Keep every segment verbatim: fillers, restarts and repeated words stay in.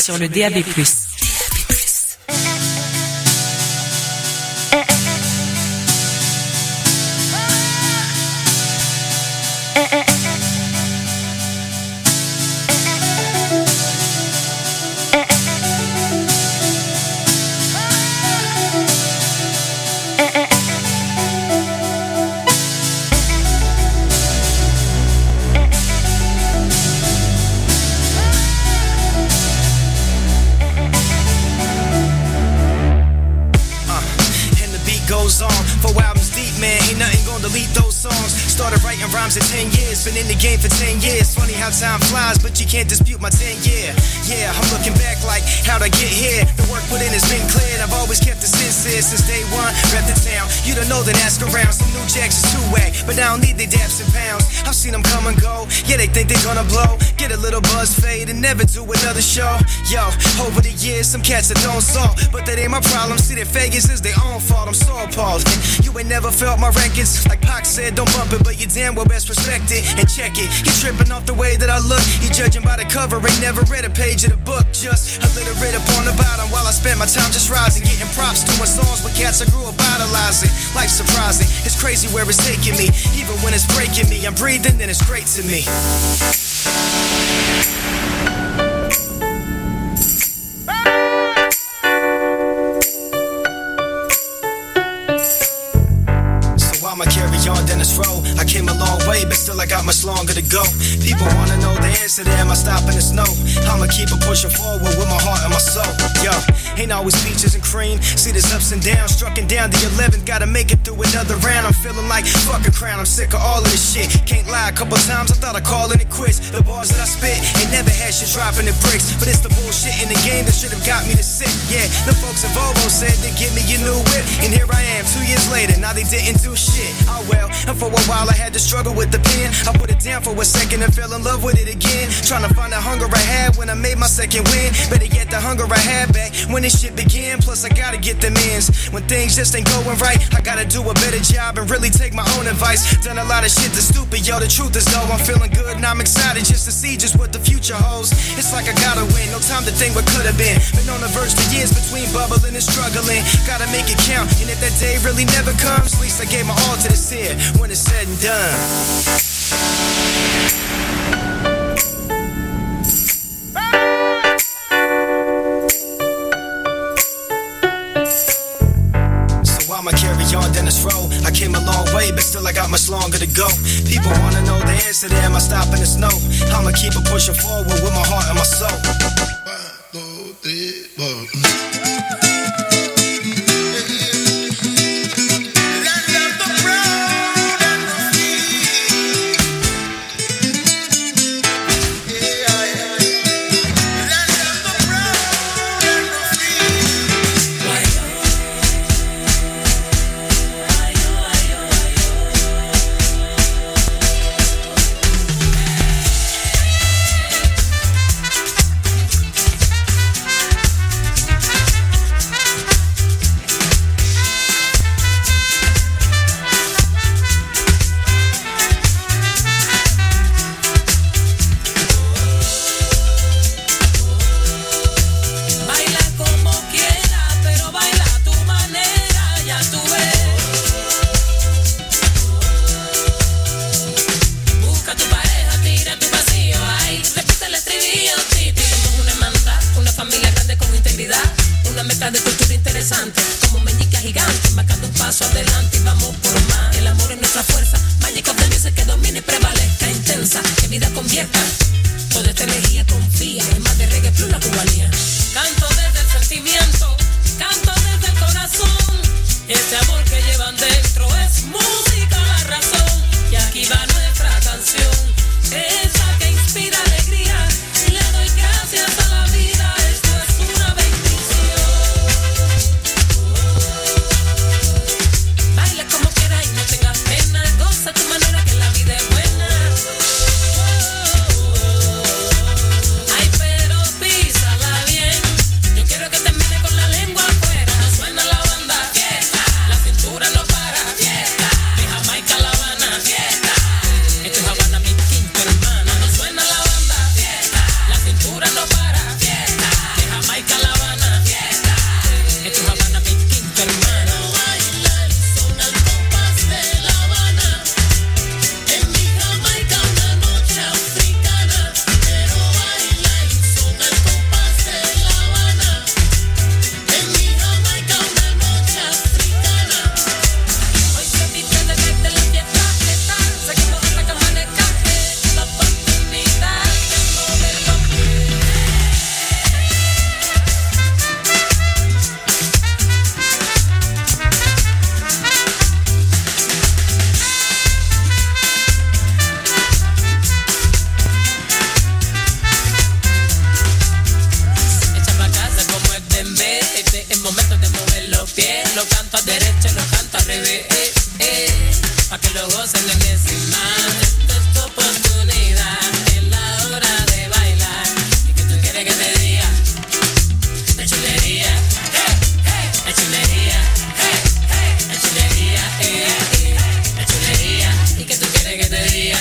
sur le D A B plus. Rhymes in ten years, been in the game for ten years. Funny how time flies, but you can't dispute my ten year. Yeah, I'm looking back like how'd I get here? The work put in has been cleared. I've always kept the sincere since day one. Rep the town, you don't know then ask around. Some new jacks is two-way, but I don't need their daps and pounds. I've seen them come and go. Yeah, they think they're gonna blow. Get a little buzz fade and never do another show. Yo, over the years, some cats that don't salt, but that ain't my problem. See, their failures is their own fault. I'm so appalled. You ain't never felt my records. Like Pac said, don't bump it, but you damn well best respect it and check it. You tripping off the way that I look. You judging by the cover, ain't never read a page of the book. Just a little rid up on the bottom while I spend my time just rising, getting props, doing songs with cats I grew up idolizing. Life's surprising, it's crazy where it's taking me. Even when it's breaking me, I'm breathing, then it's great to me. I'ma carry on down this road. I came a long way, but still I got much longer to go. People wanna know the answer to am I stopping the snow? I'ma keep on pushing forward with my heart and my soul. Yo, ain't always peaches and cream. See there's ups and downs, struck and down the eleventh. Gotta make it through another round. I'm feeling like fuck a crown. I'm sick of all of this shit. Can't lie, a couple times I thought I'd call it quits. The bars that I spit ain't never had shit dropping the bricks. But it's the bullshit in the game that should've got me to sit. Yeah, the folks at Volvo said they give me a new whip. And here I am, two years later, now they didn't do shit. Oh well, and for a while I had to struggle with the pen. I put it down for a second and fell in love with it again. Trying to find the hunger I had when I made my second win. Better yet, the hunger I had back when this shit began. Plus I gotta get them ins. When things just ain't going right, I gotta do a better job and really take my own advice. Done a lot of shit that's stupid, yo, the truth is though I'm feeling good and I'm excited just to see just what the future holds. It's like I gotta win, no time to think what could've been. Been on the verge for years between bubbling and struggling. Gotta make it count, and if that day really never comes, at least I gave my all to this here when it's said and done. So I'ma carry on down this road. I came a long way, but still I got much longer to go. People wanna know the answer to am I stopping the snow? I'ma keep on pushing forward with my heart and my soul. Baila como quiera y no tengas pena. Go canto a derecho y lo canto al revés, eh, eh, pa' que lo gocen de mí sin más. Esta es tu oportunidad, es la hora de bailar. ¿Y que tú quieres que te diga? La chulería, hey, hey, la chulería, hey, hey, la chulería, eh, eh, la chulería. ¿Y que tú quieres que te diga?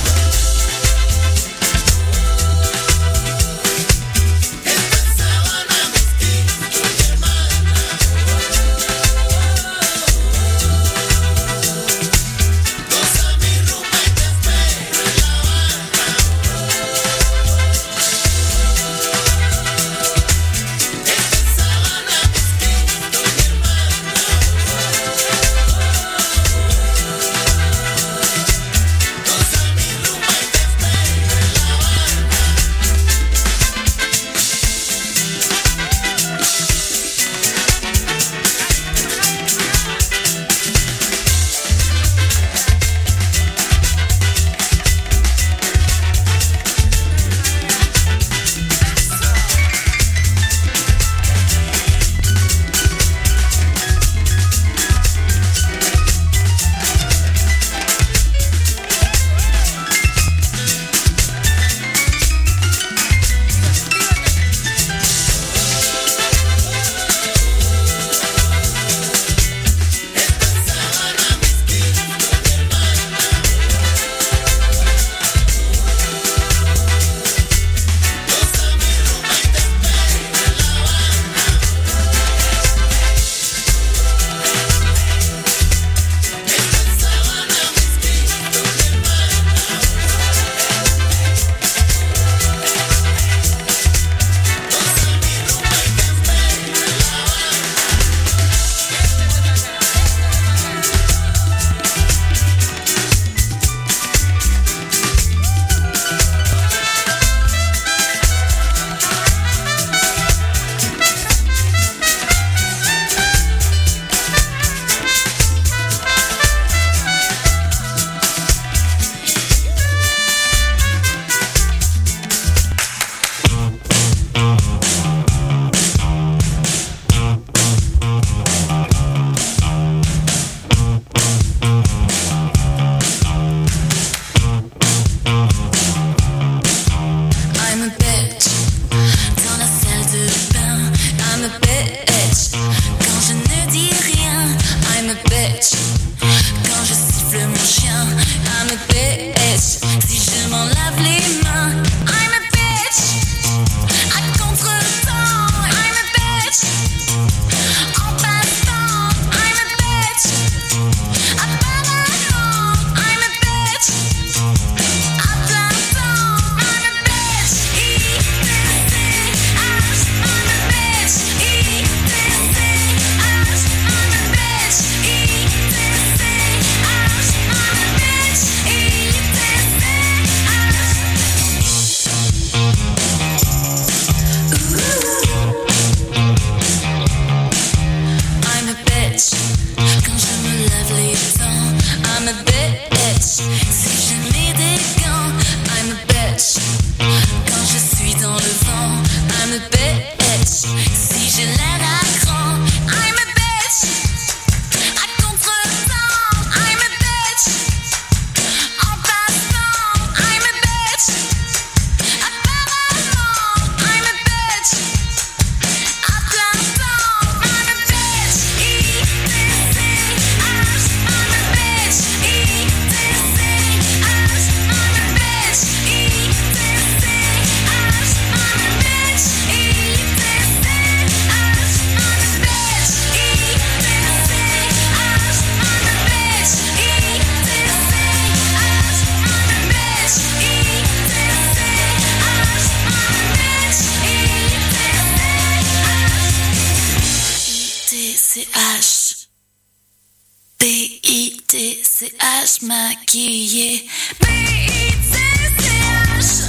Maquillé. B I T C H.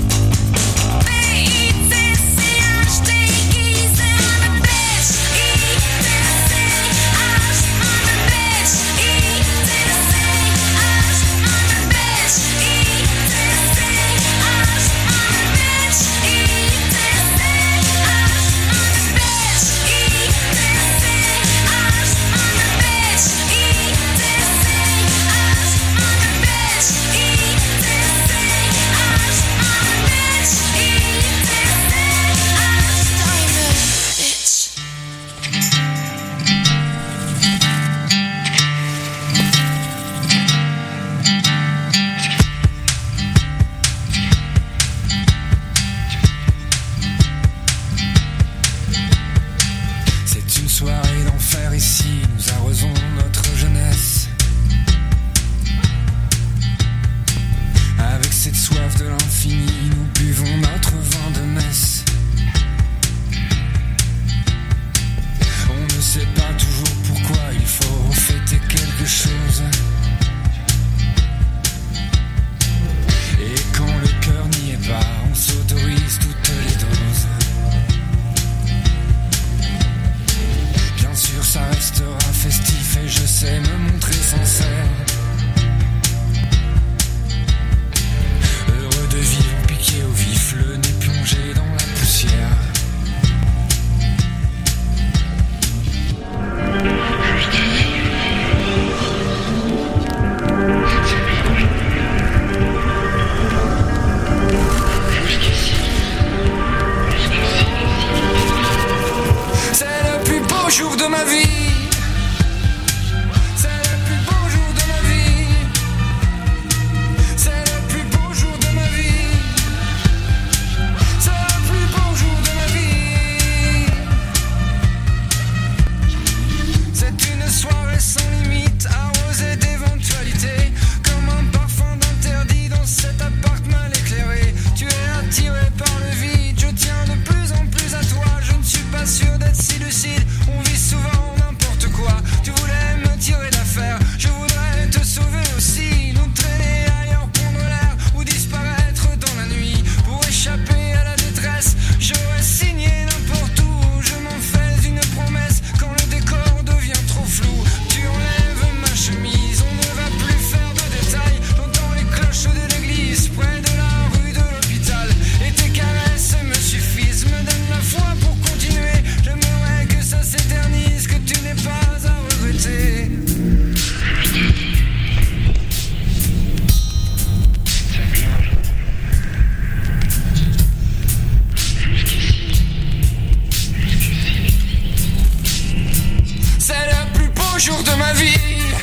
B I T C H. Déguisé, I'm a bitch. I T C H. I'm a bitch. I T C H. I'm a bitch. I T C H. I'm a bitch. I T C H. I'm a bitch. I T C H. sait me montrer sincère. Heureux de vivre piqué au vif, le nez plongé dans la poussière. C'est le plus beau jour de ma vie. C'est le plus beau jour de ma vie. C'est le plus beau jour de ma vie. C'est le plus beau jour de ma vie. C'est une soirée sans limite, arrosée d'éventualités, comme un parfum d'interdit dans cet appart mal éclairé. Tu es attiré par le vide, je tiens de plus en plus à toi. Je ne suis pas sûr d'être si lucide, on vit souvent n'importe quoi. Tu voulais me tirer d'affaire, je voudrais te sauver aussi. Nous traîner ailleurs, prendre l'air ou disparaître dans la nuit. Pour échapper à la détresse, j'aurais signé n'importe où. Je m'en fais une promesse quand le décor devient trop flou. Tu enlèves ma chemise, on ne va plus faire de détails. J'entends les cloches de l'église près de la rue de l'hôpital. Et tes caresses me suffisent, me donnent la foi pour continuer. J'aimerais que ça s'éternise, que tu n'aies pas à regretter. C'est le plus beau jour de ma vie.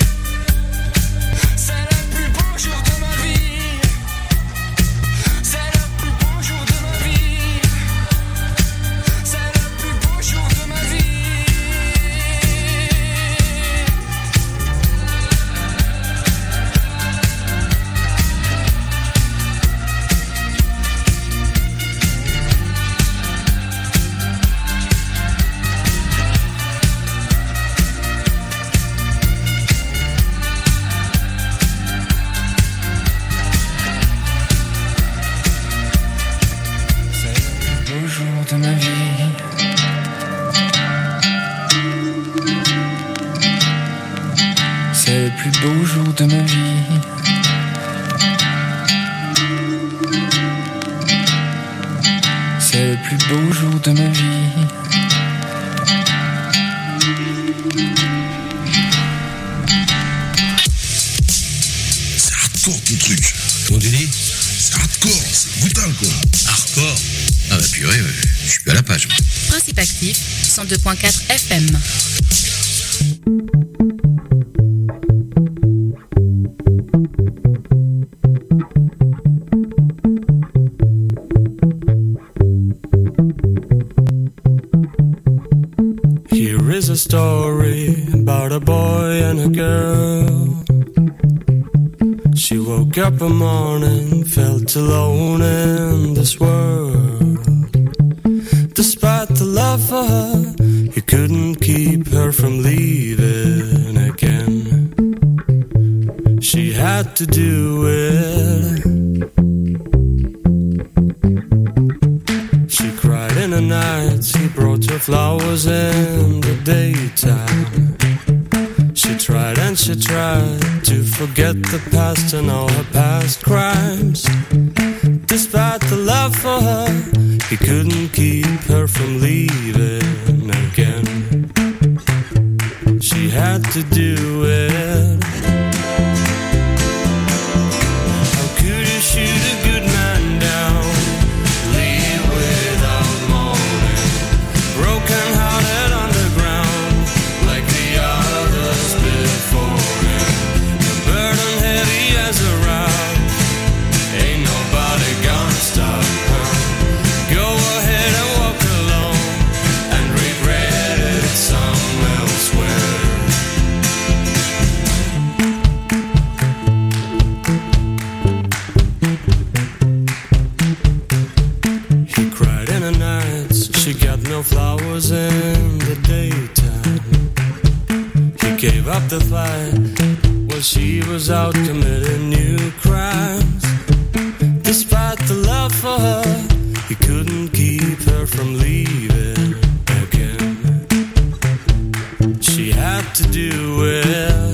C'est le plus beau jour de ma vie. C'est le plus beau jour de ma vie. C'est le plus beau jour de ma vie. Beau jour de ma vie. C'est le plus beau jour de ma vie. C'est le plus beau jour de ma vie. C'est hardcore ton truc. Comment tu dis? C'est hardcore, c'est brutal quoi. Hardcore? Ah bah purée, ouais. Je suis plus à la page. Principe actif, cent deux point quatre F M. Here is a story about a boy and a girl. She woke up one morning, felt alone in this world. Despite the love for her, he couldn't keep her from leaving again. She had to do it. She cried in the night, he brought her flowers in the daytime. She tried and she tried to forget the past and all her past crimes. Despite the love for her, he couldn't keep her from leaving again. She had to do it. How could you shoot a good man down? Leave without mourning, broken hearted underground, like the others before him. The burden heavy as a rock, ain't nobody gonna stop her. Go ahead and walk alone and regret it some elsewhere. He cried in the night, she got no flowers in the daytime. He gave up the fight while she was out committing new crimes. Despite the love for her, he couldn't keep her from leaving again. She had to do it.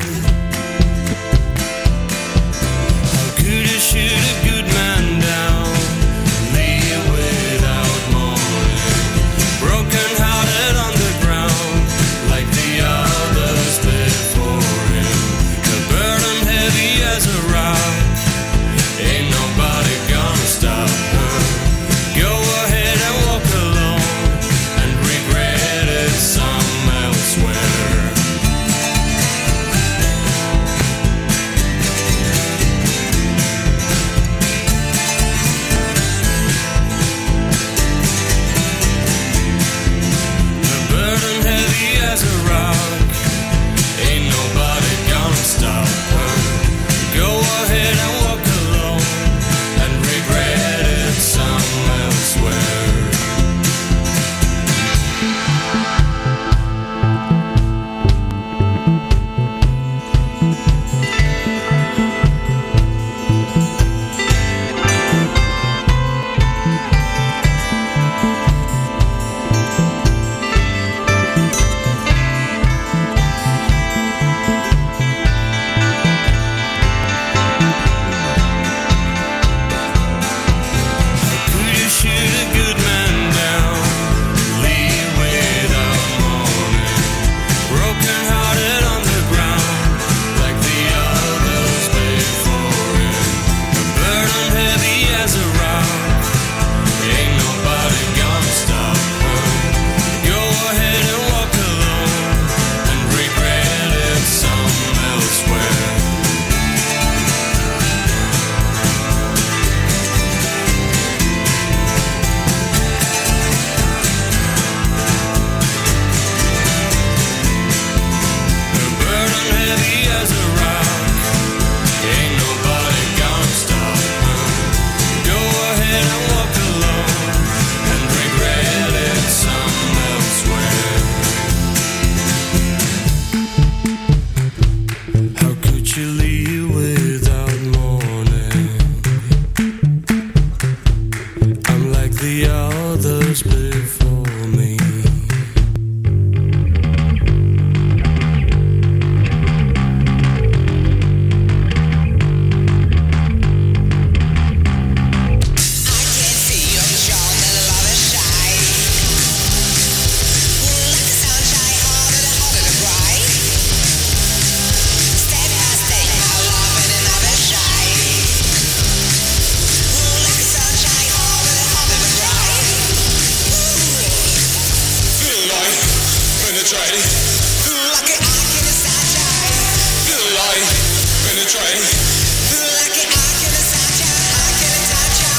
penetrate. Feel like I can decide. Feel like penetrate. Feel like I can decide. I can decide.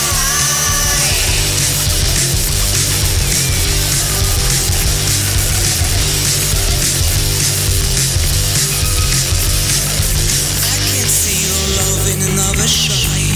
I can see your love in another shine.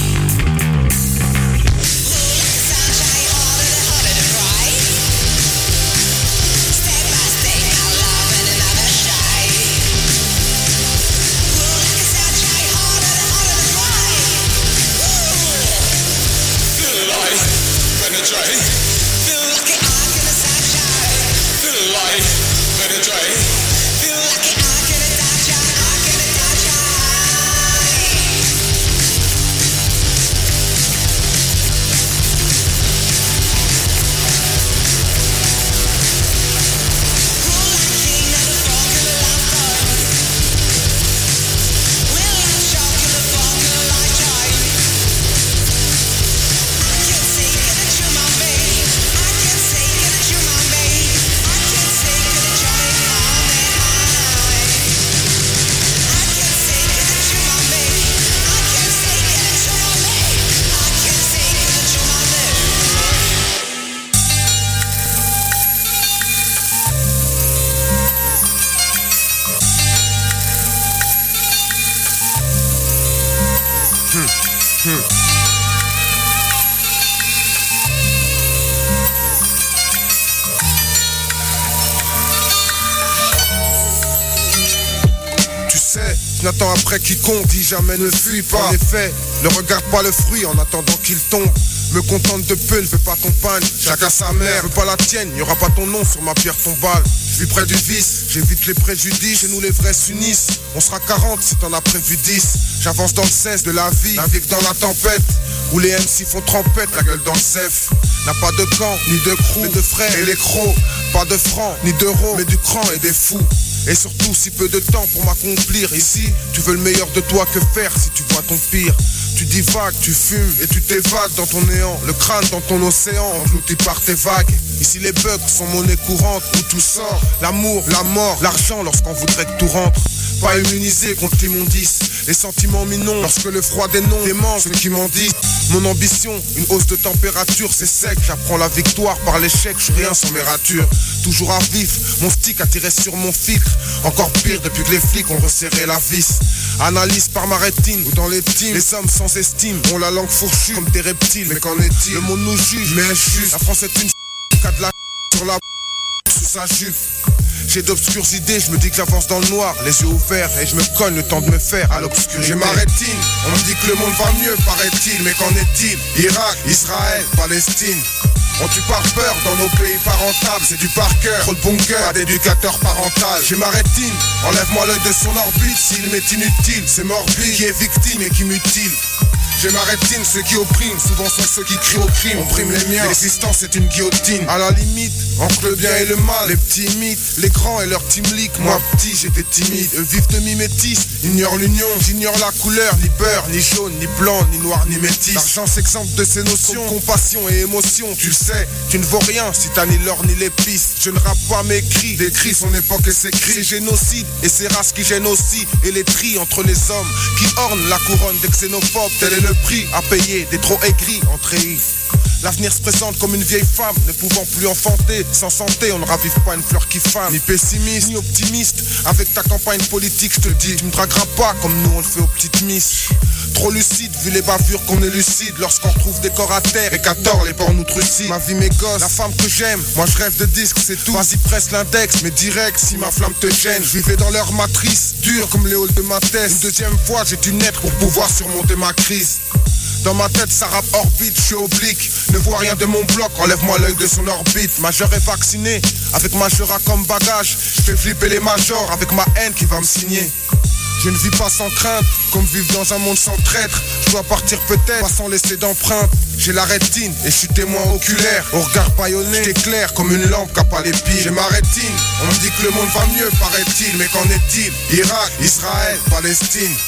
N'attends après quiconque, dis jamais ne fuis pas. En effet, ne regarde pas le fruit en attendant qu'il tombe. Me contente de peu, ne veux pas ton panne. Chacun sa mère, veux pas la tienne, n'y aura pas ton nom sur ma pierre tombale. Je vis près du vice, j'évite les préjudices. Chez nous les vrais s'unissent, on sera quarante si t'en as prévu dix. J'avance dans le cesse de la vie, navigue dans la tempête. Où les M C font trempette, la gueule dans le cef. N'a pas de camp, ni de crew, mais de frères et les crocs. Pas de francs, ni d'euros, mais du cran et des fous. Et surtout si peu de temps pour m'accomplir. Ici, tu veux le meilleur de toi, que faire si tu vois ton pire? Tu divagues, tu fumes et tu t'évades dans ton néant. Le crâne dans ton océan, englouti par tes vagues. Ici les bugs sont monnaie courante, où tout sort. L'amour, la mort, l'argent lorsqu'on voudrait que tout rentre. Pas immunisé contre l'immondice. Les sentiments minons lorsque le froid dénonce. Dément ceux qui m'en disent. Mon ambition, une hausse de température, c'est sec. J'apprends la victoire par l'échec, je suis rien sans mes ratures. Toujours à vif, mon stick a tiré sur mon filtre. Encore pire depuis que les flics ont resserré la vis. Analyse par ma rétine ou dans les teams. Les hommes sans estime ont la langue fourchue comme des reptiles. Mais qu'en est-il? Le monde nous juge, mais injuste. La France est une qui a de la sur la sous sa jupe. J'ai d'obscures idées, je me dis que j'avance dans le noir, les yeux ouverts et je me cogne le temps de me faire à l'obscurité. J'ai ma rétine, on me dit que le monde va mieux, paraît-il, mais qu'en est-il? Irak, Israël, Palestine. On tue par peur dans nos pays pas rentables, c'est du par cœur, trop de bunkers, pas d'éducateur parental. J'ai ma rétine, enlève-moi l'œil de son orbite, s'il m'est inutile, c'est morbide, qui est victime et qui mutile. J'ai ma rétine, ceux qui oppriment, souvent sont ceux qui crient au crime. On prime les miens, l'existence est une guillotine. À la limite, entre le bien et le mal, les petits mythes, les grands et leur team leak. Moi petit, j'étais timide, eux vivent de mimétisme, ignorent l'union. J'ignore la couleur, ni beurre, ni jaune, ni blanc, ni noir, ni métis. L'argent s'exemple de ces notions, compassion et émotion. Tu le sais, tu ne vaux rien si t'as ni l'or ni l'épice. Je ne rappe pas mes cris, décris son époque et ses cris. C'est génocide et ces races qui gênent aussi. Et les tris entre les hommes qui ornent la couronne des xénophobes. Tel est le prix à payer des trop aigris entre eux. L'avenir se présente comme une vieille femme, ne pouvant plus enfanter. Sans santé, on ne ravive pas une fleur qui fane. Ni pessimiste, ni optimiste. Avec ta campagne politique, je te le dis, tu me dragueras pas comme nous on le fait aux petites miss. Trop lucide, vu les bavures qu'on élucide lorsqu'on retrouve des corps à terre et qu'à tort les porcs nous trucident. Ma vie, mes gosses, la femme que j'aime, moi je rêve de disque, c'est tout. Vas-y, presse l'index, mais direct si ma flamme te gêne. Je vivais dans leur matrice, dur comme les halls de ma thèse. Une deuxième fois, j'ai dû naître pour pouvoir surmonter ma crise. Dans ma tête ça rappe orbite, je suis oblique. Ne vois rien de mon bloc, enlève-moi l'œil de son orbite. Majeur est vacciné, avec Majora comme bagage. Je fais flipper les majors avec ma haine qui va me signer. Je ne vis pas sans crainte, comme vivre dans un monde sans traître. Je dois partir peut-être, pas sans laisser d'empreinte. J'ai la rétine et je suis témoin oculaire. Au regard bâillonné, j'éclaire comme une lampe qu'a pas les piles. J'ai ma rétine, on me dit que le monde va mieux, paraît-il. Mais qu'en est-il? Irak, Israël, Palestine.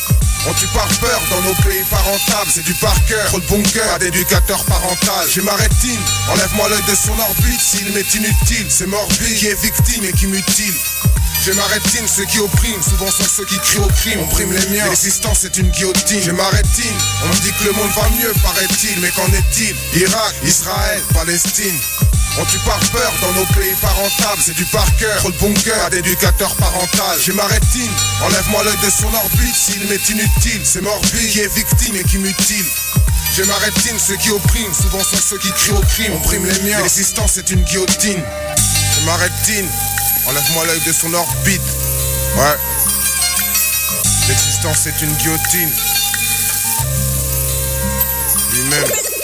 On tue par peur dans nos pays pas rentables. C'est du par cœur, trop de bon cœur, pas d'éducateur parental. J'ai ma rétine, enlève-moi l'œil de son orbite. S'il m'est inutile, c'est morbide. Qui est victime et qui mutile. J'ai ma rétine, ceux qui oppriment, souvent sont ceux qui crient au crime. On prime les miens, l'existence est une guillotine. J'ai ma rétine, on me dit que le monde va mieux, paraît-il. Mais qu'en est-il? Irak, Israël, Palestine. On tue par peur dans nos pays pas rentables. C'est du par cœur, trop de bon cœur, pas d'éducateur parental. J'ai ma rétine, enlève-moi l'œil de son orbite. S'il m'est inutile, c'est morbide. Qui est victime et qui mutile. J'ai ma rétine, ceux qui oppriment, souvent sont ceux qui crient au crime. On prime les miens, l'existence est une guillotine. J'ai ma rétine, enlève-moi l'œil de son orbite. Ouais. L'existence est une guillotine. Lui-même.